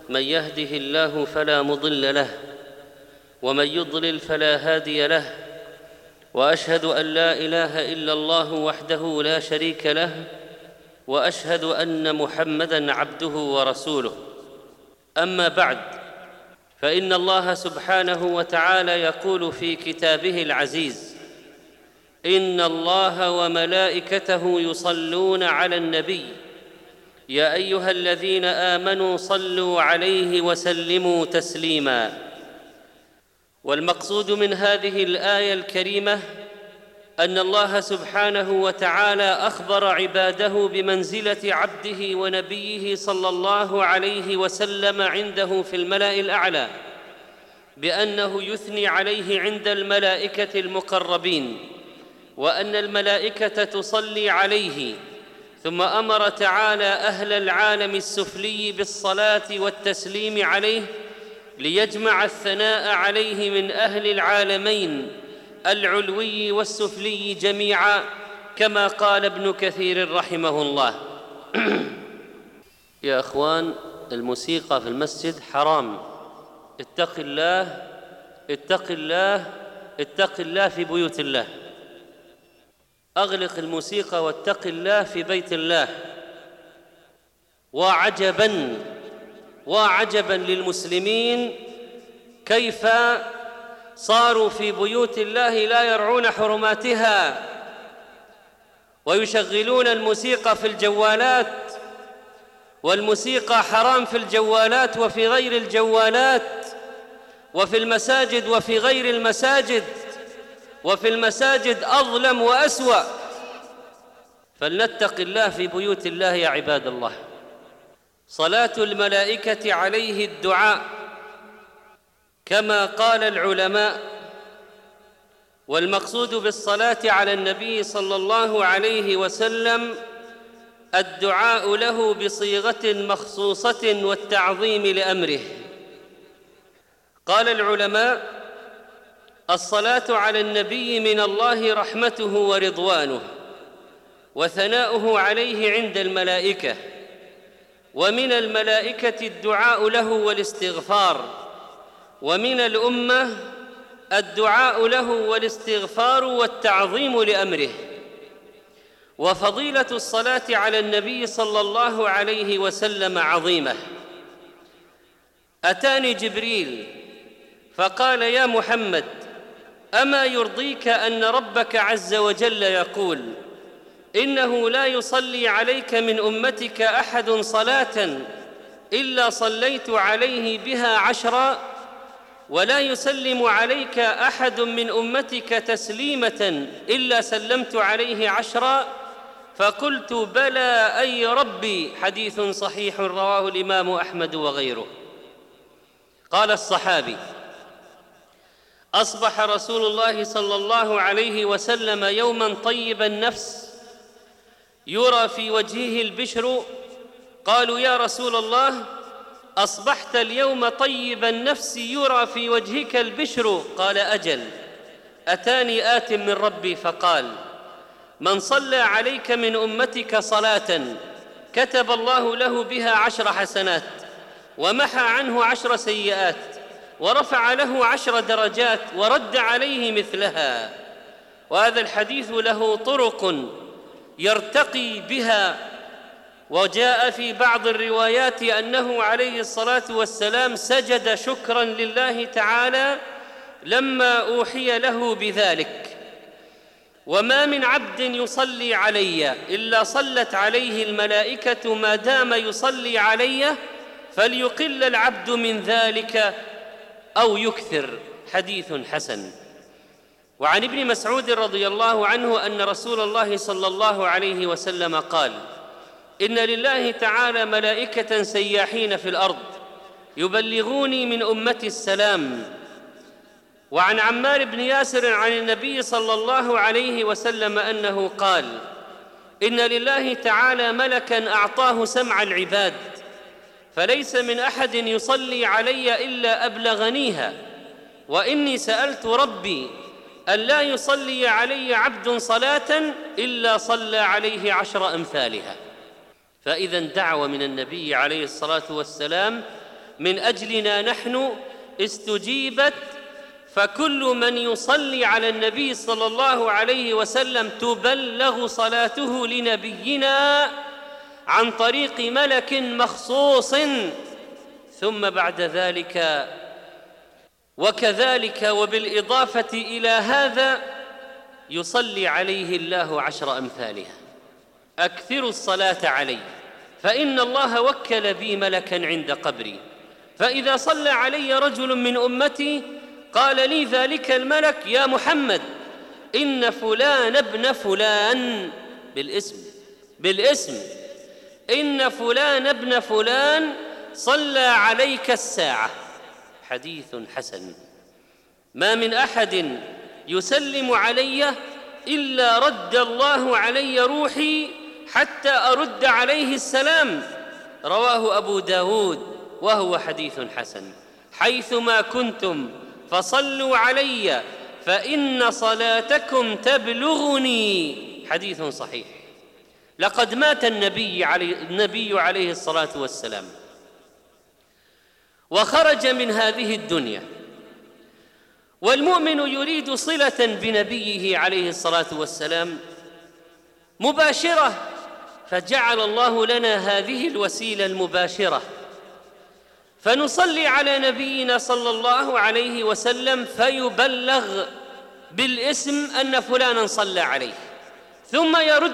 من يهده الله فلا مضل له ومن يضلل فلا هادي له، واشهد ان لا اله الا الله وحده لا شريك له، واشهد ان محمدًا عبده ورسوله. اما بعد، فان الله سبحانه وتعالى يقول في كتابه العزيز: ان الله وملائكته يصلون على النبي يا ايها الذين امنوا صلوا عليه وسلموا تسليما. والمقصود من هذه الايه الكريمه ان الله سبحانه وتعالى اخبر عباده بمنزله عبده ونبيه صلى الله عليه وسلم عنده في الملا الاعلى، بانه يثني عليه عند الملائكه المقربين، وان الملائكه تصلي عليه. ثم امر تعالى اهل العالم السفلي بالصلاه والتسليم عليه، ليجمع الثناء عليه من اهل العالمين العلوي والسفلي جميعا، كما قال ابن كثير رحمه الله. يا اخوان، الموسيقى في المسجد حرام. اتق الله اتق الله اتق الله في بيوت الله. اغلق الموسيقى واتق الله في بيت الله. وعجبا للمسلمين كيف صاروا في بيوت الله لا يرعون حرماتها، ويشغلون الموسيقى في الجوالات، والموسيقى حرام في الجوالات وفي غير الجوالات، وفي المساجد وفي غير المساجد، وفي المساجد أظلم وأسوأ. فلنتق الله في بيوت الله يا عباد الله. صلاة الملائكة عليه الدعاء كما قال العلماء، والمقصود بالصلاة على النبي صلى الله عليه وسلم الدعاء له بصيغة مخصوصة والتعظيم لأمره. قال العلماء: الصلاة على النبي من الله رحمته ورضوانه، وثناؤه عليه عند الملائكة، ومن الملائكة الدعاء له والاستغفار، ومن الأمة الدعاء له والاستغفار والتعظيم لأمره. وفضيلة الصلاة على النبي صلى الله عليه وسلم عظيمة. أتاني جبريل فقال: يا محمد، أما يرضيك أن ربك عز وجل يقول: إنه لا يصلي عليك من أمتك أحد صلاة إلا صليت عليه بها 10، ولا يسلم عليك أحد من أمتك تسليمة إلا سلمت عليه 10؟ فقلت: بلى أي ربي. حديث صحيح رواه الإمام أحمد وغيره. قال الصحابي: أصبح رسول الله صلى الله عليه وسلم يوما طيب النفس يرى في وجهه البشر. قالوا: يا رسول الله، أصبحت اليوم طيب النفس يرى في وجهك البشر؟ قال: أجل. أتاني آت من ربي فقال: من صلى عليك من أمتك صلاة كتب الله له بها 10 حسنات، ومحى عنه 10 سيئات، ورفع له 10 درجات، ورد عليه مثلها. وهذا الحديث له طرق يرتقي بها. وجاء في بعض الروايات أنه عليه الصلاة والسلام سجد شكرا لله تعالى لما أوحي له بذلك. وما من عبد يصلي علي إلا صلت عليه الملائكة ما دام يصلي علي، فليقل العبد من ذلك أو يكثر. حديث حسن. وعن ابن مسعود رضي الله عنه أن رسول الله صلى الله عليه وسلم قال: إن لله تعالى ملائكة سياحين في الأرض يبلغوني من أمتي السلام. وعن عمار بن ياسر عن النبي صلى الله عليه وسلم أنه قال: إن لله تعالى ملكا أعطاه سمع العباد، فليس من أحد يصلي علي إلا أبلغنيها، وإني سألت ربي أن لا يصلي علي عبد صلاة إلا صلى عليه 10 أمثالها. فإذا دعوة من النبي عليه الصلاة والسلام من أجلنا نحن استجيبت، فكل من يصلي على النبي صلى الله عليه وسلم تبلغ صلاته لنبينا عن طريق ملك مخصوص. ثم بعد ذلك وكذلك وبالإضافة إلى هذا يصلي عليه الله 10 أمثالها. أكثروا الصلاة عليه، فإن الله وكل بي ملكا عند قبري، فإذا صلى علي رجل من أمتي قال لي ذلك الملك: يا محمد، إن فلان ابن فلان، بالاسم إن فلان ابن فلان صلى عليك الساعة. حديث حسن. ما من أحد يسلم علي إلا رد الله علي روحي حتى أرد عليه السلام. رواه أبو داود وهو حديث حسن. حيثما كنتم فصلوا علي فإن صلاتكم تبلغني. حديث صحيح. لقد مات النبي عليه الصلاة والسلام وخرج من هذه الدنيا، والمؤمن يريد صلة بنبيه عليه الصلاة والسلام مباشرة، فجعل الله لنا هذه الوسيلة المباشرة، فنصلي على نبينا صلى الله عليه وسلم فيبلغ بالاسم أن فلانا صلى عليه، ثم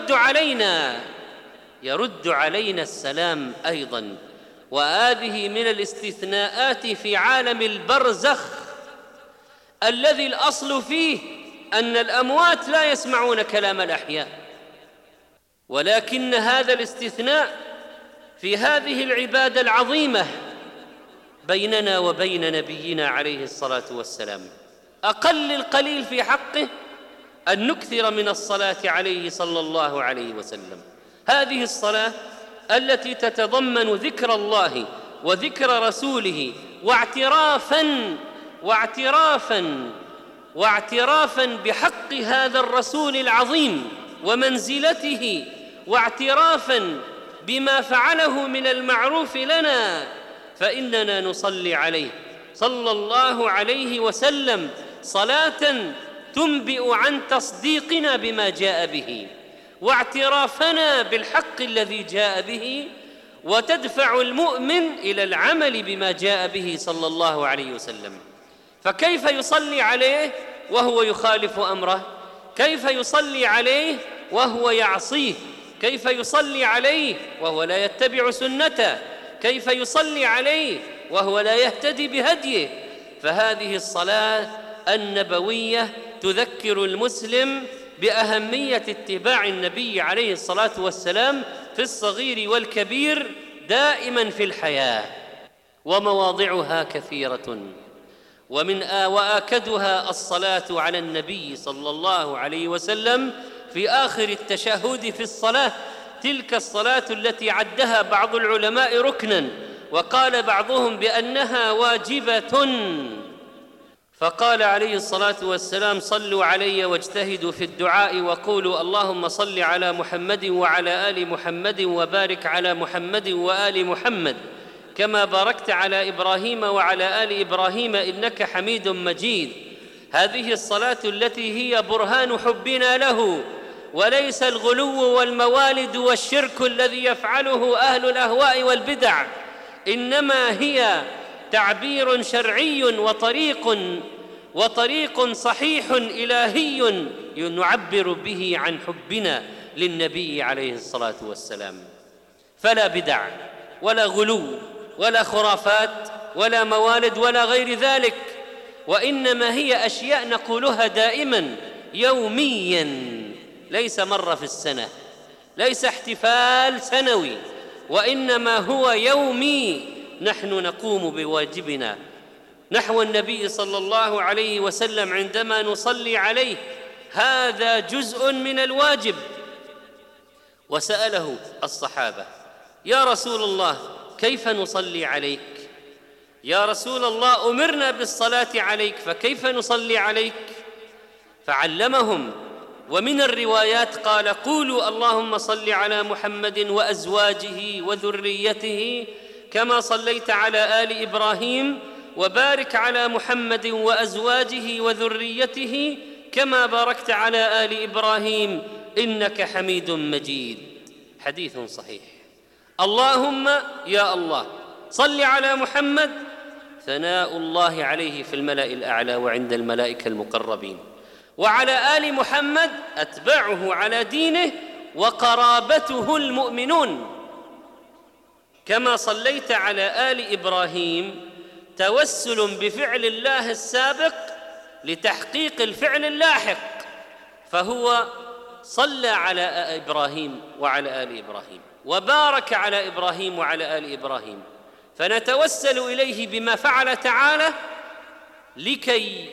يرد علينا السلام أيضا. وهذه من الاستثناءات في عالم البرزخ الذي الأصل فيه أن الأموات لا يسمعون كلام الأحياء، ولكن هذا الاستثناء في هذه العبادة العظيمة بيننا وبين نبينا عليه الصلاة والسلام. أقل القليل في حقه أن نكثر من الصلاة عليه صلى الله عليه وسلم. هذه الصلاة التي تتضمن ذكر الله وذكر رسوله واعترافا بحق هذا الرسول العظيم ومنزلته، واعترافا بما فعله من المعروف لنا، فإننا نصلي عليه صلى الله عليه وسلم صلاة تنبئ عن تصديقنا بما جاء به واعترافنا بالحق الذي جاء به، وتدفع المؤمن إلى العمل بما جاء به صلى الله عليه وسلم. فكيف يصلي عليه وهو يخالف أمره؟ كيف يصلي عليه وهو يعصيه؟ كيف يصلي عليه وهو لا يتبع سنته؟ كيف يصلي عليه وهو لا يهتدي بهديه؟ فهذه الصلاة النبوية تذكر المسلم بأهمية اتباع النبي عليه الصلاة والسلام في الصغير والكبير دائما في الحياة. ومواضعها كثيرة، وآكدها الصلاة على النبي صلى الله عليه وسلم في آخر التشهد في الصلاة، تلك الصلاة التي عدها بعض العلماء ركنا، وقال بعضهم بأنها واجبة. فقال عليه الصلاة والسلام: صلوا علي واجتهدوا في الدعاء وقولوا اللهم صل على محمد وعلى آل محمد وبارك على محمد وآل محمد كما باركت على إبراهيم وعلى آل إبراهيم إنك حميد مجيد. هذه الصلاة التي هي برهان حبنا له، وليس الغلو والموالد والشرك الذي يفعله أهل الأهواء والبدع، إنما هي تعبير شرعي وطريق صحيح إلهي نعبر به عن حبنا للنبي عليه الصلاة والسلام. فلا بدع ولا غلو ولا خرافات ولا موالد ولا غير ذلك، وإنما هي أشياء نقولها دائما يوميا، ليس مرة في السنة، ليس احتفال سنوي، وإنما هو يومي. نحن نقوم بواجبنا نحو النبي صلى الله عليه وسلم عندما نصلي عليه، هذا جزء من الواجب. وسأله الصحابة: يا رسول الله كيف نصلي عليك؟ يا رسول الله أمرنا بالصلاة عليك فكيف نصلي عليك؟ فعلمهم، ومن الروايات قال: قولوا اللهم صل على محمد وأزواجه وذريته كما صليت على آل إبراهيم وبارك على محمد وأزواجه وذريته كما باركت على آل إبراهيم إنك حميد مجيد. حديث صحيح. اللهم يا الله صل على محمد، ثناء الله عليه في الملأ الأعلى وعند الملائكة المقربين، وعلى آل محمد أتباعه على دينه وقرابته المؤمنون كما صليت على آل إبراهيم، توسل بفعل الله السابق لتحقيق الفعل اللاحق، فهو صلى على إبراهيم وعلى آل إبراهيم وبارك على إبراهيم وعلى آل إبراهيم، فنتوسل إليه بما فعل تعالى لكي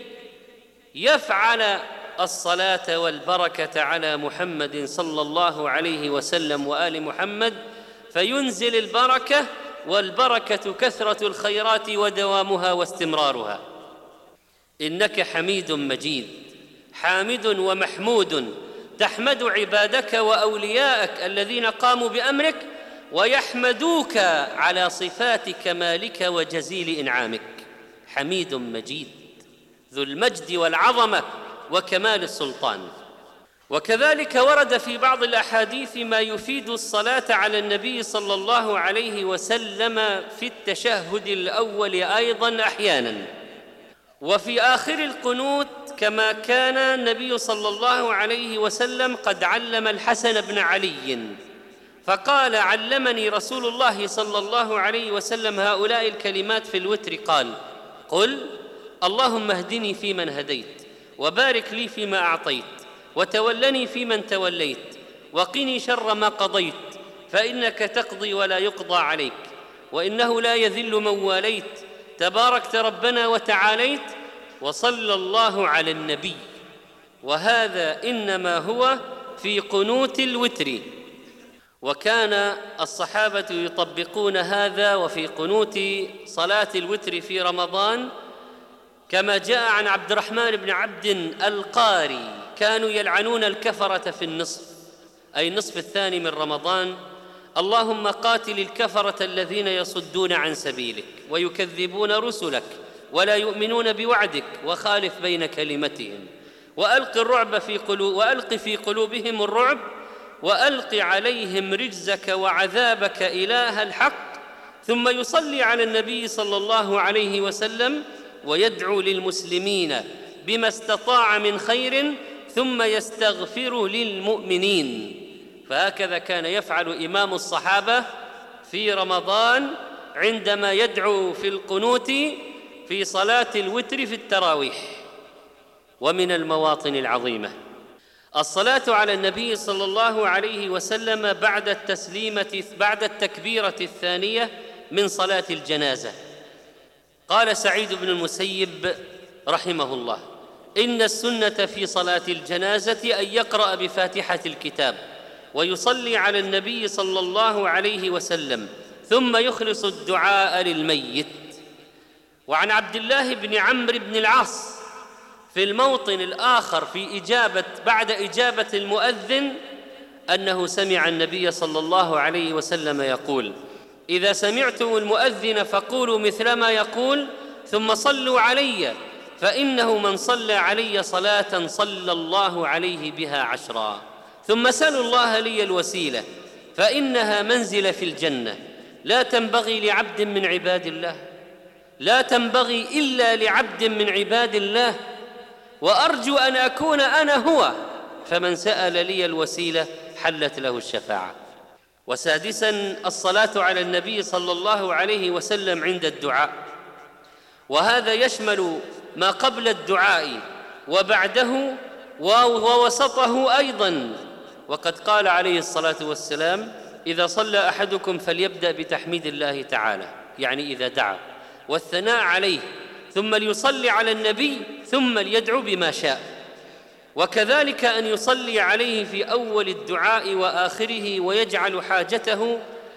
يفعل الصلاة والبركة على محمد صلى الله عليه وسلم وآل محمد، فينزل البركة، والبركة كثرة الخيرات ودوامها واستمرارها. إنك حميد مجيد، حامد ومحمود، تحمد عبادك وأولياءك الذين قاموا بأمرك ويحمدوك على صفات كمالك وجزيل إنعامك. حميد مجيد ذو المجد والعظمة وكمال السلطان. وكذلك ورد في بعض الأحاديث ما يفيد الصلاة على النبي صلى الله عليه وسلم في التشهد الأول أيضاً أحياناً، وفي آخر القنوت، كما كان النبي صلى الله عليه وسلم قد علم الحسن بن علي فقال: علمني رسول الله صلى الله عليه وسلم هؤلاء الكلمات في الوتر، قال: قل اللهم اهدني فيمن هديت، وبارك لي فيما أعطيت، وتولني فيمن توليت، وقني شر ما قضيت، فإنك تقضي ولا يقضى عليك، وإنه لا يذل من واليت، تباركت ربنا وتعاليت. وصلى الله على النبي. وهذا إنما هو في قنوت الوتر، وكان الصحابة يطبقون هذا وفي قنوت صلاة الوتر في رمضان، كما جاء عن عبد الرحمن بن عبد القاري: كانوا يلعنون الكفرة في النصف، أي النصف الثاني من رمضان: اللهم قاتل الكفرة الذين يصدون عن سبيلك ويكذبون رسلك ولا يؤمنون بوعدك، وخالف بين كلمتهم، وألق في قلوبهم الرعب، وألق عليهم رجزك وعذابك إله الحق. ثم يصلي على النبي صلى الله عليه وسلم ويدعو للمسلمين بما استطاع من خير، ثم يستغفر للمؤمنين. فهكذا كان يفعل إمام الصحابة في رمضان عندما يدعو في القنوت في صلاة الوتر في التراويح. ومن المواطن العظيمة الصلاة على النبي صلى الله عليه وسلم بعد التكبيرة الثانية من صلاة الجنازة. قال سعيد بن المسيب رحمه الله: إن السنة في صلاة الجنازة أن يقرأ بفاتحة الكتاب ويصلي على النبي صلى الله عليه وسلم، ثم يخلص الدعاء للميت. وعن عبد الله بن عمرو بن العاص في الموطن الآخر بعد إجابة المؤذن أنه سمع النبي صلى الله عليه وسلم يقول: إذا سمعتم المؤذن فقولوا مثل ما يقول، ثم صلوا علي، فإنه من صلى علي صلاة صلى الله عليه بها 10، ثم سلوا الله لي الوسيلة، فإنها منزل في الجنة لا تنبغي لعبد من عباد الله، لا تنبغي إلا لعبد من عباد الله، وأرجو أن أكون أنا هو، فمن سأل لي الوسيلة حلت له الشفاعة. وسادساً الصلاة على النبي صلى الله عليه وسلم عند الدعاء، وهذا يشمل ما قبل الدعاء وبعده ووسطه أيضاً. وقد قال عليه الصلاة والسلام: إذا صلى أحدكم فليبدأ بتحميد الله تعالى، يعني إذا دعا، والثناء عليه، ثم ليصلي على النبي، ثم ليدعو بما شاء. وكذلك أن يصلي عليه في أول الدعاء وآخره، ويجعل حاجته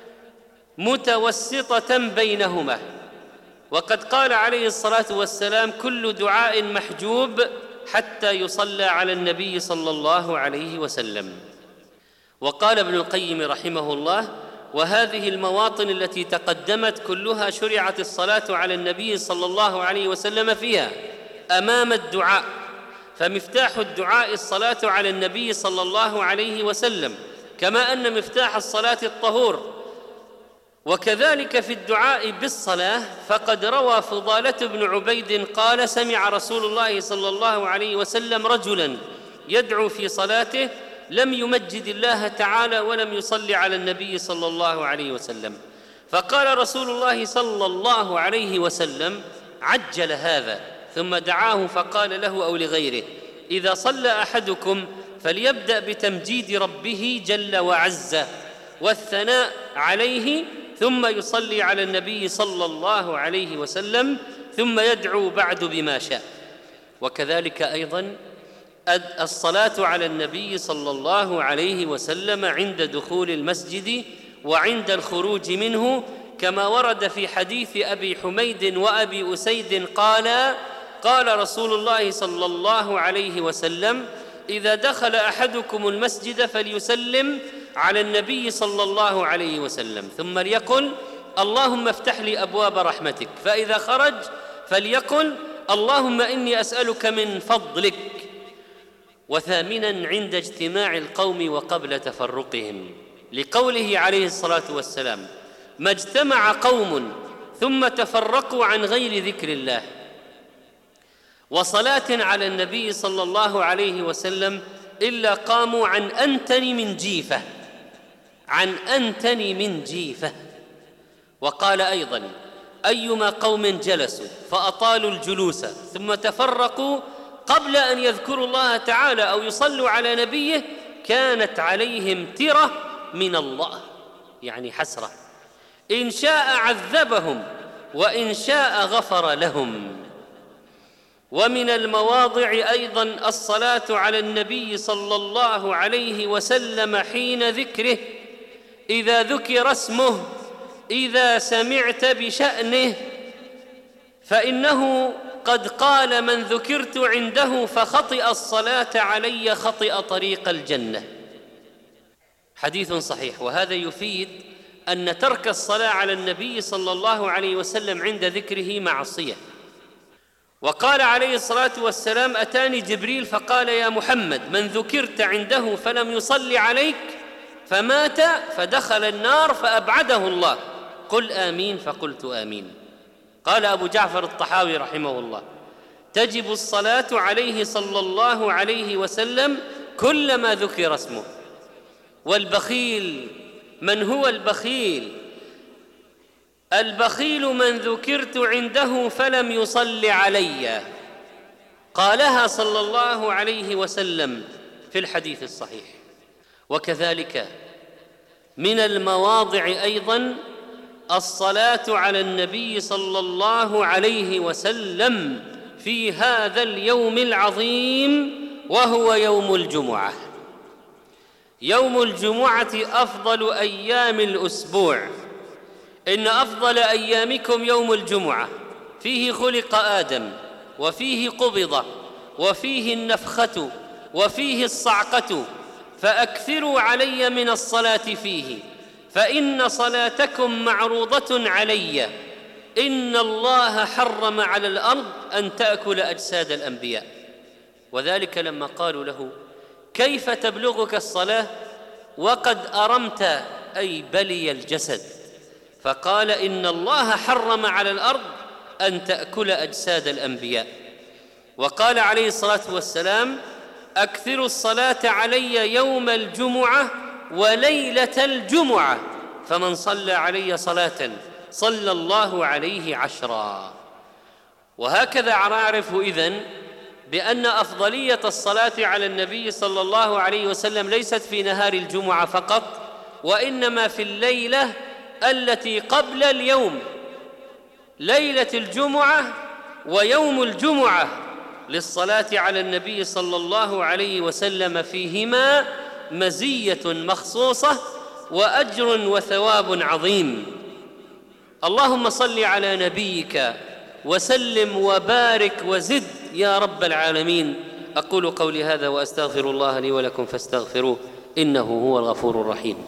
متوسطة بينهما. وقد قال عليه الصلاة والسلام: كل دعاء محجوب حتى يصلى على النبي صلى الله عليه وسلم. وقال ابن القيم رحمه الله: وهذه المواطن التي تقدمت كلها شرعت الصلاة على النبي صلى الله عليه وسلم فيها أمام الدعاء، فمفتاح الدعاء الصلاة على النبي صلى الله عليه وسلم، كما أن مفتاح الصلاة الطهور. وكذلك في الدعاء بالصلاة، فقد روى فضالة بن عبيد قال: سمع رسول الله صلى الله عليه وسلم رجلاً يدعو في صلاته لم يمجد الله تعالى ولم يصلي على النبي صلى الله عليه وسلم، فقال رسول الله صلى الله عليه وسلم: عجل هذا، ثم دعاه فقال له أو لغيره: إذا صلى أحدكم فليبدأ بتمجيد ربه جل وعز والثناء عليه، ثم يصلي على النبي صلى الله عليه وسلم، ثم يدعو بعد بما شاء. وكذلك أيضاً الصلاة على النبي صلى الله عليه وسلم عند دخول المسجد وعند الخروج منه، كما ورد في حديث أبي حميد وأبي أسيد قال رسول الله صلى الله عليه وسلم: إذا دخل أحدكم المسجد فليسلم على النبي صلى الله عليه وسلم، ثم ليقل: اللهم افتح لي أبواب رحمتك، فإذا خرج فليقل: اللهم إني أسألك من فضلك. وثامناً عند اجتماع القوم وقبل تفرقهم، لقوله عليه الصلاة والسلام: ما اجتمع قوم ثم تفرقوا عن غير ذكر الله وصلاة على النبي صلى الله عليه وسلم إلا قاموا عن أنتن من جيفة. وقال أيضاً: أيما قوم جلسوا فأطالوا الجلوس ثم تفرقوا قبل أن يذكروا الله تعالى أو يصلوا على نبيه كانت عليهم ترة من الله، يعني حسرة، إن شاء عذبهم وإن شاء غفر لهم. ومن المواضع أيضاً الصلاة على النبي صلى الله عليه وسلم حين ذكره، إذا ذكر اسمه، إذا سمعت بشأنه، فإنه قد قال: من ذكرت عنده فخطئ الصلاة علي خطئ طريق الجنة. حديث صحيح. وهذا يفيد أن ترك الصلاة على النبي صلى الله عليه وسلم عند ذكره معصية. وقال عليه الصلاة والسلام: أتاني جبريل فقال: يا محمد، من ذكرت عنده فلم يصلي عليك فمات فدخل النار فأبعده الله، قل آمين، فقلت آمين. قال أبو جعفر الطحاوي رحمه الله: تجب الصلاة عليه صلى الله عليه وسلم كلما ذكر اسمه. والبخيل، من هو البخيل؟ البخيل من ذكرت عنده فلم يصل علي، قالها صلى الله عليه وسلم في الحديث الصحيح. وكذلك من المواضع أيضاً الصلاة على النبي صلى الله عليه وسلم في هذا اليوم العظيم، وهو يوم الجمعة. يوم الجمعة أفضل أيام الأسبوع، إن أفضل أيامكم يوم الجمعة، فيه خلق آدم، وفيه قبض، وفيه النفخة، وفيه الصعقة، فأكثروا علي من الصلاة فيه، فإن صلاتكم معروضة علي. إن الله حرم على الأرض أن تأكل أجساد الأنبياء. وذلك لما قالوا له: كيف تبلغك الصلاة وقد أرمت، أي بلي الجسد؟ فقال: إن الله حرم على الأرض أن تأكل أجساد الأنبياء. وقال عليه الصلاة والسلام: أكثروا الصلاة علي يوم الجمعة وليلة الجمعة، فمن صلى علي صلاة صلى الله عليه 10. وهكذا نعرف إذن بأن أفضلية الصلاة على النبي صلى الله عليه وسلم ليست في نهار الجمعة فقط، وإنما في الليلة التي قبل اليوم، ليلة الجمعة ويوم الجمعة، للصلاة على النبي صلى الله عليه وسلم فيهما مزية مخصوصة وأجر وثواب عظيم. اللهم صل على نبيك وسلم وبارك وزد يا رب العالمين. أقول قولي هذا وأستغفر الله لي ولكم فاستغفروه إنه هو الغفور الرحيم.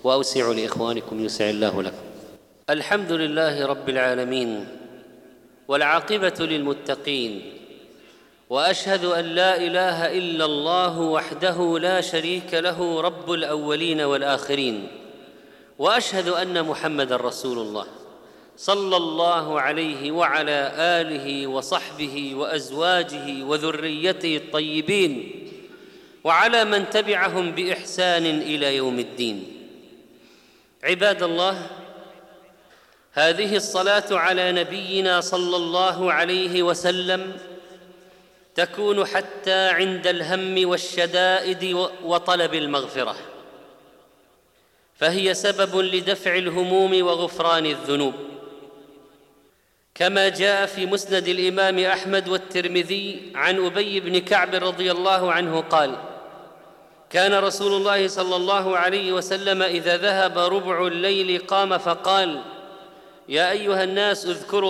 وأوسعوا لإخوانكم يسع الله لكم. الحمد لله رب العالمين، والعاقبة للمتقين، وأشهد أن لا إله إلا الله وحده لا شريك له رب الأولين والآخرين، وأشهد أن محمدًا رسول الله صلى الله عليه وعلى آله وصحبه وأزواجه وذريته الطيبين، وعلى من تبعهم بإحسان إلى يوم الدين. عباد الله، هذه الصلاة على نبينا صلى الله عليه وسلم تكون حتى عند الهم والشدائد وطلب المغفرة، فهي سبب لدفع الهموم وغفران الذنوب، كما جاء في مسند الإمام أحمد والترمذي عن أبي بن كعب رضي الله عنه قال: كان رسول الله صلى الله عليه وسلم إذا ذهب ربع الليل قام فقال: يا أيها الناس اذكروا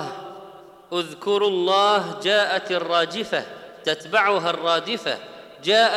الله، جاءت الراجفة تتبعها الرادفة، جاء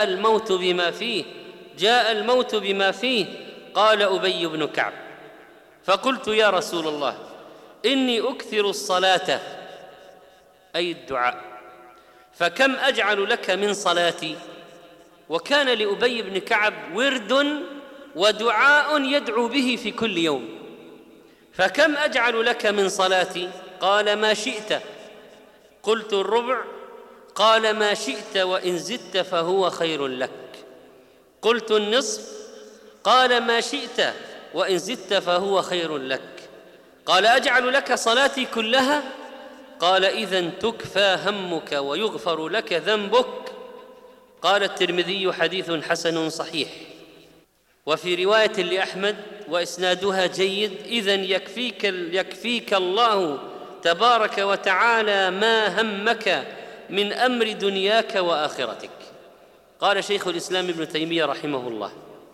الموت بما فيه. قال أبي بن كعب: فقلت يا رسول الله إني أكثر الصلاة، أي الدعاء، فكم أجعل لك من صلاتي؟ وكان لأبي بن كعب ورد ودعاء يدعو به في كل يوم. فكم أجعل لك من صلاتي؟ قال: ما شئت. قلت: الربع؟ قال: ما شئت، وإن زدت فهو خير لك. قلت: النصف؟ قال: ما شئت، وإن زدت فهو خير لك. قال: أجعل لك صلاتي كلها؟ قال: إذن تكفى همك ويغفر لك ذنبك. قال الترمذي: حديث حسن صحيح. وفي رواية لأحمد وإسنادها جيد: إذن يكفيك الله تبارك وتعالى ما همك من أمر دنياك وآخرتك. قال شيخ الإسلام ابن تيمية رحمه الله: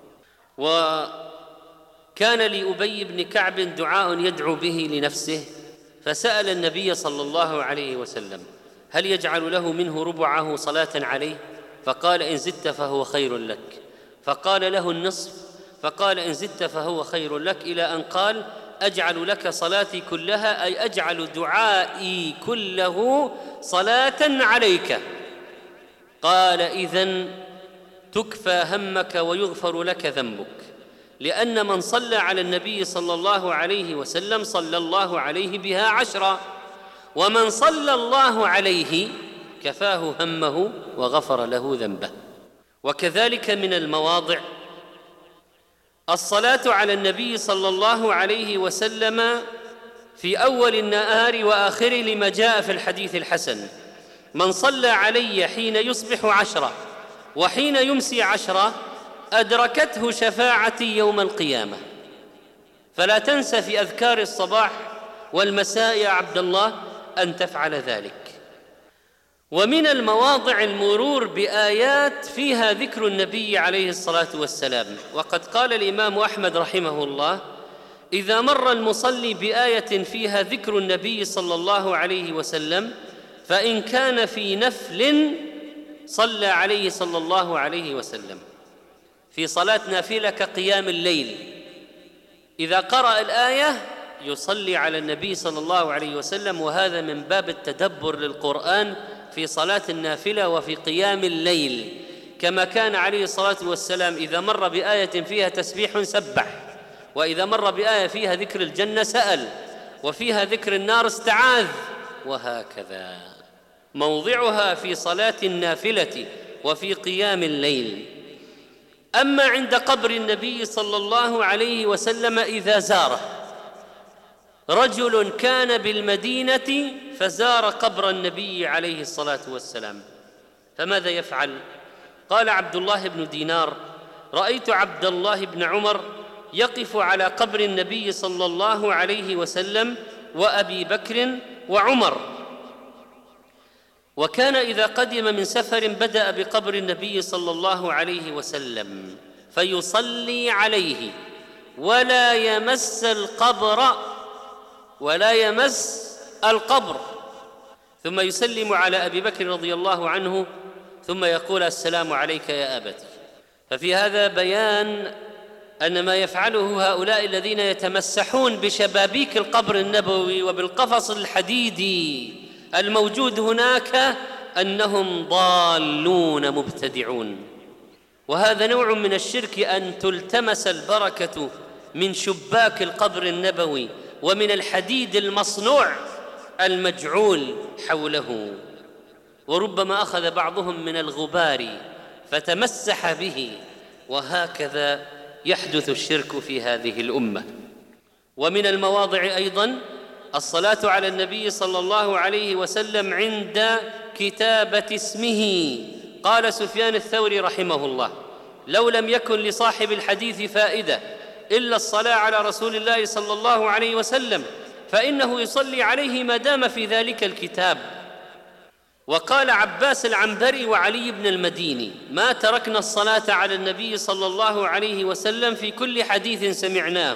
وكان لأبي بن كعب دعاء يدعو به لنفسه، فسأل النبي صلى الله عليه وسلم: هل يجعل له منه ربعه صلاة عليه؟ فقال: إن زدت فهو خير لك. فقال له: النصف؟ فقال: إن زدت فهو خير لك، إلى أن قال: أجعل لك صلاتي كلها، أي أجعل دعائي كله صلاة عليك. قال: إذن تكفى همك ويغفر لك ذنبك، لأن من صلى على النبي صلى الله عليه وسلم صلى الله عليه بها 10، ومن صلى الله عليه كفاه همه وغفر له ذنبه. وكذلك من المواضع الصلاة على النبي صلى الله عليه وسلم في أول النهار وآخره، لما جاء في الحديث الحسن: من صلى علي حين يصبح 10 وحين يمسي 10 أدركته شفاعتي يوم القيامة. فلا تنس في أذكار الصباح والمساء يا عبد الله أن تفعل ذلك. ومن المواضع المرور بآيات فيها ذكر النبي عليه الصلاة والسلام، وقد قال الإمام أحمد رحمه الله: إذا مر المصلي بآية فيها ذكر النبي صلى الله عليه وسلم، فإن كان في نفل صلى عليه صلى الله عليه وسلم. في صلاة نافلة كقيام الليل، إذا قرأ الآية يصلي على النبي صلى الله عليه وسلم، وهذا من باب التدبر للقرآن في صلاة النافلة وفي قيام الليل. كما كان عليه الصلاة والسلام إذا مر بآية فيها تسبيح سبح، وإذا مر بآية فيها ذكر الجنة سأل، وفيها ذكر النار استعاذ، وهكذا موضعها في صلاة النافلة وفي قيام الليل. أما عند قبر النبي صلى الله عليه وسلم إذا زاره رجل كان بالمدينة فزار قبر النبي عليه الصلاة والسلام، فماذا يفعل؟ قال عبد الله بن دينار: رأيت عبد الله بن عمر يقف على قبر النبي صلى الله عليه وسلم وأبي بكر وعمر، وكان إذا قدم من سفر بدأ بقبر النبي صلى الله عليه وسلم فيصلي عليه ولا يمس القبر، ثم يسلم على أبي بكر رضي الله عنه، ثم يقول: السلام عليك يا أبتي. ففي هذا بيان أن ما يفعله هؤلاء الذين يتمسحون بشبابيك القبر النبوي وبالقفص الحديدي الموجود هناك أنهم ضالون مبتدعون. وهذا نوع من الشرك، أن تلتمس البركة من شباك القبر النبوي ومن الحديد المصنوع المجعول حوله. وربما أخذ بعضهم من الغبار فتمسح به، وهكذا يحدث الشرك في هذه الأمة. ومن المواضع أيضاً الصلاة على النبي صلى الله عليه وسلم عند كتابة اسمه. قال سفيان الثوري رحمه الله: لو لم يكن لصاحب الحديث فائدة إلا الصلاة على رسول الله صلى الله عليه وسلم فإنه يصلي عليه ما دام في ذلك الكتاب. وقال عباس العنبري وعلي بن المديني: ما تركنا الصلاة على النبي صلى الله عليه وسلم في كل حديث سمعناه،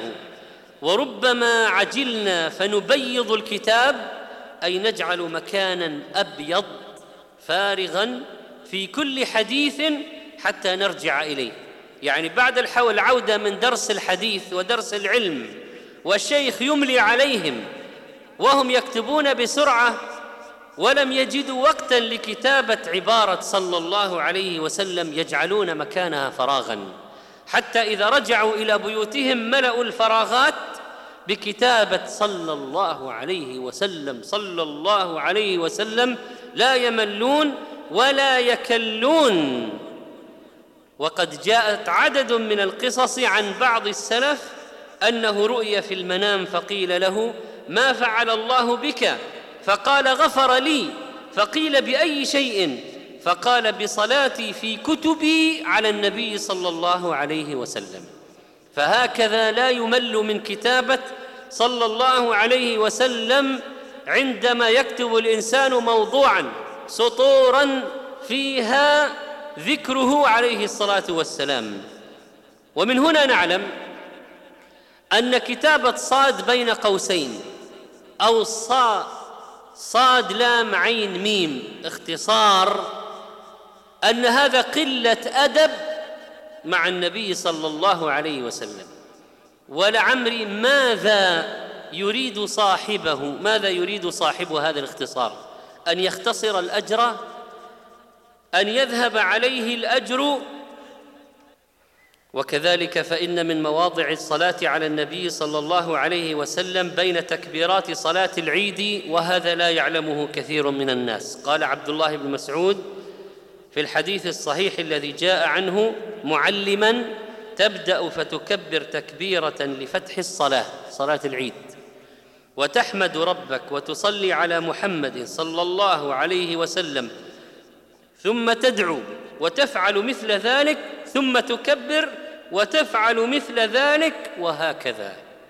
وربما عجلنا فنبيض الكتاب، أي نجعل مكانا أبيض فارغا في كل حديث حتى نرجع إليه. يعني بعد العودة من درس الحديث ودرس العلم والشيخ يملي عليهم وهم يكتبون بسرعة ولم يجدوا وقتا لكتابة عبارة صلى الله عليه وسلم، يجعلون مكانها فراغا، حتى إذا رجعوا إلى بيوتهم ملأوا الفراغات بكتابة صلى الله عليه وسلم صلى الله عليه وسلم، لا يملون ولا يكلون. وقد جاءت عدد من القصص عن بعض السلف أنه رؤي في المنام فقيل له: ما فعل الله بك؟ فقال: غفر لي. فقيل: بأي شيء؟ فقال: بصلاتي في كتبي على النبي صلى الله عليه وسلم. فهكذا لا يمل من كتابة صلى الله عليه وسلم عندما يكتب الإنسان موضوعاً سطوراً فيها ذكره عليه الصلاة والسلام. ومن هنا نعلم أن كتابة صاد بين قوسين أو صاد لام عين ميم اختصار، أن هذا قلة أدب مع النبي صلى الله عليه وسلم. ولعمري ماذا يريد صاحب هذا الاختصار؟ أن يختصر الأجر، أن يذهب عليه الأجر. وكذلك فإن من مواضع الصلاة على النبي صلى الله عليه وسلم بين تكبيرات صلاة العيد، وهذا لا يعلمه كثير من الناس. قال عبد الله بن مسعود في الحديث الصحيح الذي جاء عنه معلماً: تبدأ فتكبر تكبيرة لفتح صلاة العيد، وتحمد ربك وتصلي على محمد صلى الله عليه وسلم، ثم تدعو وتفعل مثل ذلك، ثم تكبر وتفعل مثل ذلك، وهكذا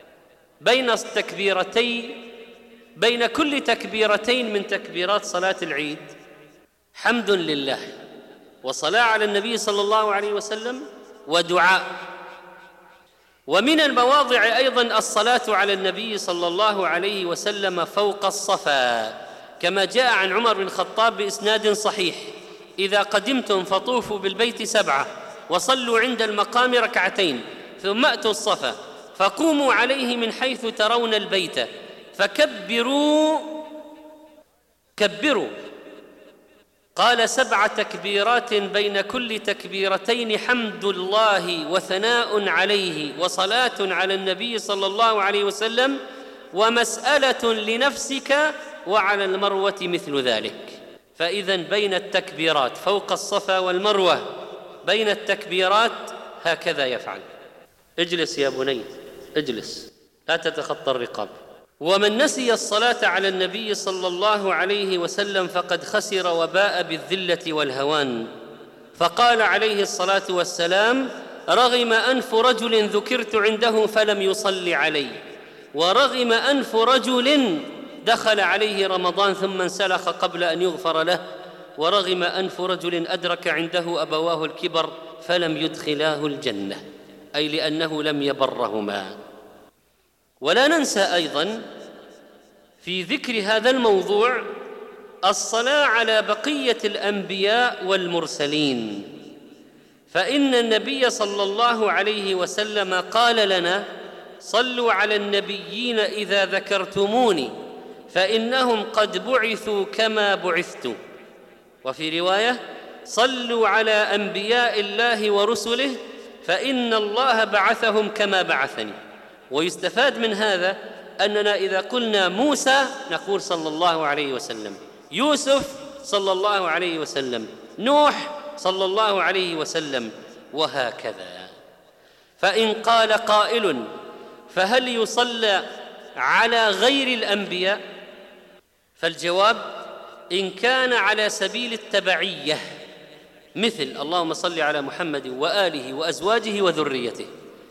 بين كل تكبيرتين من تكبيرات صلاة العيد حمد لله وصلاة على النبي صلى الله عليه وسلم ودعاء. ومن المواضع أيضاً الصلاة على النبي صلى الله عليه وسلم فوق الصفا، كما جاء عن عمر بن الخطاب بإسناد صحيح: إذا قدمتم فطوفوا بالبيت 7 وصلوا عند المقام 2 ثم أتوا الصفا فقوموا عليه من حيث ترون البيت فكبروا. قال 7 تكبيرات بين كل تكبيرتين حمد الله وثناء عليه وصلاة على النبي صلى الله عليه وسلم ومسألة لنفسك، وعلى المروة مثل ذلك. فإذن بين التكبيرات فوق الصفا والمروة، بين التكبيرات هكذا يفعل. اجلس يا بني، اجلس، لا تتخطى الرقاب. ومن نسي الصلاة على النبي صلى الله عليه وسلم فقد خسر وباء بالذلة والهوان. فقال عليه الصلاة والسلام: رغم أنف رجل ذكرت عنده فلم يصلي علي، ورغم أنف رجل دخل عليه رمضان ثم انسلخ قبل أن يغفر له، ورغم أنف رجل أدرك عنده أبواه الكبر فلم يدخلاه الجنة، أي لأنه لم يبرهما. ولا ننسى أيضاً في ذكر هذا الموضوع الصلاة على بقية الأنبياء والمرسلين، فإن النبي صلى الله عليه وسلم قال لنا: صلوا على النبيين إذا ذكرتموني فإنهم قد بعثوا كما بعثت. وفي رواية: صلوا على أنبياء الله ورسله فإن الله بعثهم كما بعثني. ويستفاد من هذا أننا إذا قلنا موسى نقول صلى الله عليه وسلم، يوسف صلى الله عليه وسلم، نوح صلى الله عليه وسلم، وهكذا. فإن قال قائل: فهل يصلى على غير الأنبياء؟ فالجواب: إن كان على سبيل التبعية، مثل اللهم صل على محمد وآله وأزواجه وذريته،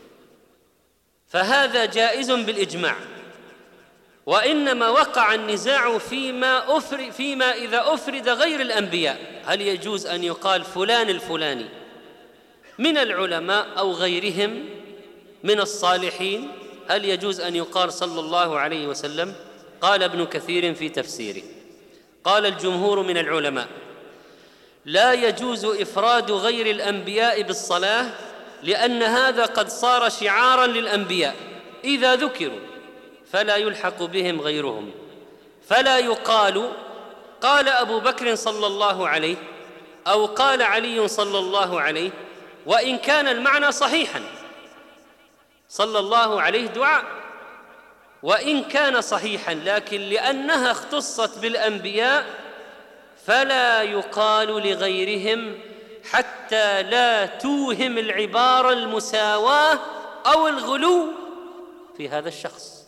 فهذا جائز بالإجماع. وإنما وقع النزاع فيما إذا أفرد غير الأنبياء، هل يجوز أن يقال فلان الفلاني من العلماء أو غيرهم من الصالحين؟ هل يجوز أن يقال صلى الله عليه وسلم؟ قال ابن كثير في تفسيره: قال الجمهور من العلماء: لا يجوز إفراد غير الأنبياء بالصلاة، لأن هذا قد صار شعاراً للأنبياء، إذا ذكروا فلا يلحق بهم غيرهم، فلا يقال قال أبو بكر صلى الله عليه أو قال علي صلى الله عليه، وإن كان المعنى صحيحاً. صلى الله عليه دعاء وإن كان صحيحاً، لكن لأنها اختصت بالأنبياء فلا يقال لغيرهم حتى لا توهم العبارة المساواة أو الغلو في هذا الشخص.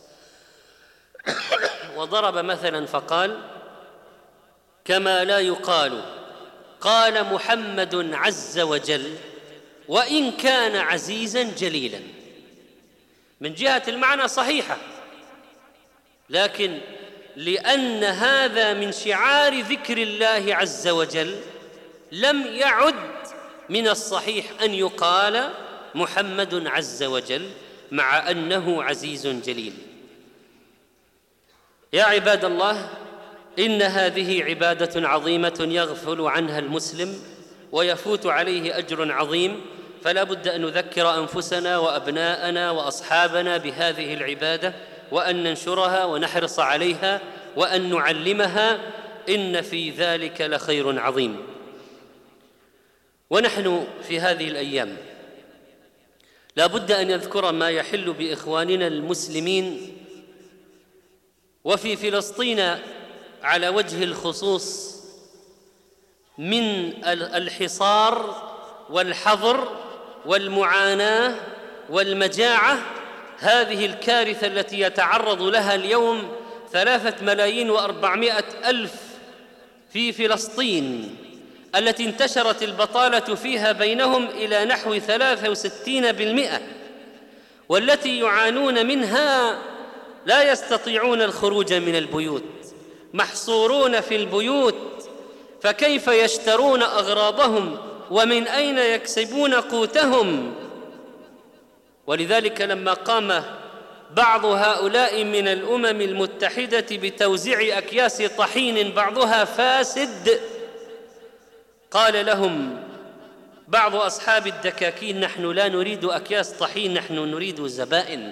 وضرب مثلاً فقال: كما لا يقال قال محمد عز وجل وإن كان عزيزاً جليلاً. من جهة المعنى صحيحة، لكن لأن هذا من شعار ذكر الله عز وجل لم يعد من الصحيح أن يقال محمد عز وجل مع أنه عزيز جليل. يا عباد الله، إن هذه عبادة عظيمة يغفل عنها المسلم ويفوت عليه أجر عظيم، فلا بد أن نذكر أنفسنا وأبناءنا وأصحابنا بهذه العبادة، وأن ننشرها ونحرص عليها وأن نعلمها، إن في ذلك لخير عظيم. ونحن في هذه الأيام لا بد أن نذكر ما يحل بإخواننا المسلمين، وفي فلسطين على وجه الخصوص، من الحصار والحظر والمعاناة والمجاعة. هذه الكارثة التي يتعرض لها اليوم 3,400,000 في فلسطين، التي انتشرت البطالة فيها بينهم إلى نحو 63%، والتي يعانون منها، لا يستطيعون الخروج من البيوت، محصورون في البيوت، فكيف يشترون أغراضهم ومن أين يكسبون قوتهم؟ ولذلك لما قام بعض هؤلاء من الأمم المتحدة بتوزيع أكياس طحين بعضها فاسد، قال لهم بعض أصحاب الدكاكين: نحن لا نريد أكياس طحين، نحن نريد زبائن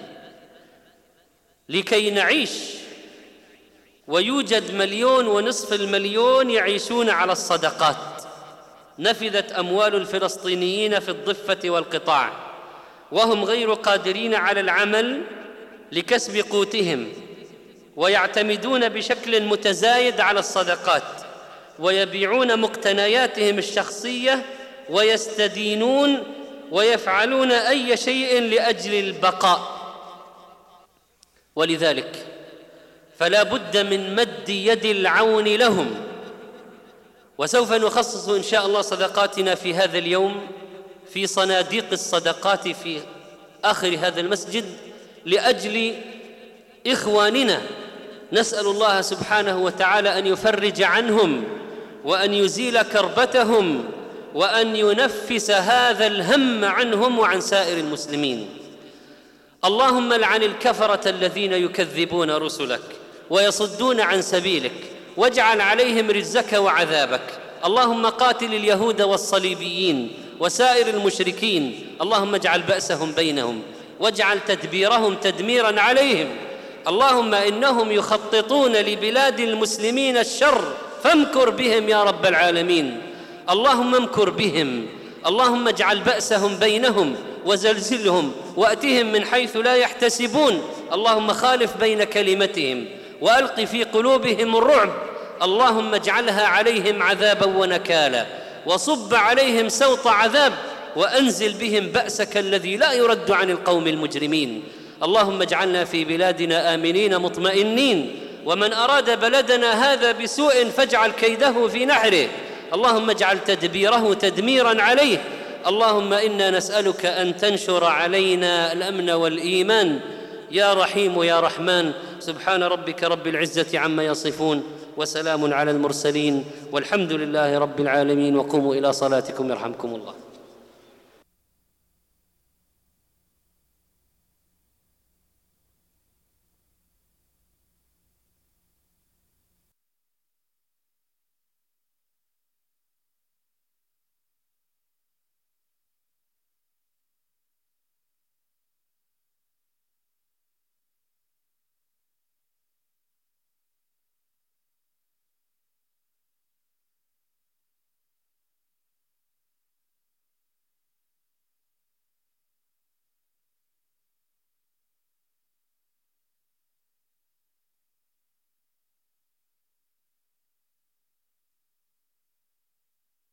لكي نعيش. ويوجد 1,500,000 يعيشون على الصدقات. نفذت أموال الفلسطينيين في الضفة والقطاع، وهم غير قادرين على العمل لكسب قوتهم، ويعتمدون بشكل متزايد على الصدقات، ويبيعون مقتنياتهم الشخصية، ويستدينون ويفعلون أي شيء لأجل البقاء. ولذلك فلا بد من مد يد العون لهم. وسوف نخصص إن شاء الله صدقاتنا في هذا اليوم في صناديق الصدقات في آخر هذا المسجد لأجل إخواننا. نسأل الله سبحانه وتعالى أن يفرج عنهم وأن يزيل كربتهم وأن ينفس هذا الهم عنهم وعن سائر المسلمين. اللهم لعن الكفرة الذين يكذبون رسلك ويصدون عن سبيلك، واجعل عليهم رجزك وعذابك. اللهم قاتل اليهود والصليبيين وسائر المشركين. اللهم اجعل بأسهم بينهم واجعل تدبيرهم تدميرا عليهم. اللهم إنهم يخططون لبلاد المسلمين الشر فامكر بهم يا رب العالمين. اللهم امكر بهم. اللهم اجعل بأسهم بينهم وزلزلهم وأتهم من حيث لا يحتسبون. اللهم خالف بين كلمتهم وألق في قلوبهم الرعب. اللهم اجعلها عليهم عذابا ونكالا وصب عليهم سوط عذاب وأنزل بهم بأسك الذي لا يرد عن القوم المجرمين. اللهم اجعلنا في بلادنا آمنين مطمئنين، ومن أراد بلدنا هذا بسوء فاجعل كيده في نحره. اللهم اجعل تدبيره تدميرا عليه. اللهم إنا نسألك أن تنشر علينا الأمن والإيمان يا رحيم يا رحمن. سبحان ربك رب العزة عما يصفون وسلام على المرسلين والحمد لله رب العالمين. وقوموا إلى صلاتكم يرحمكم الله.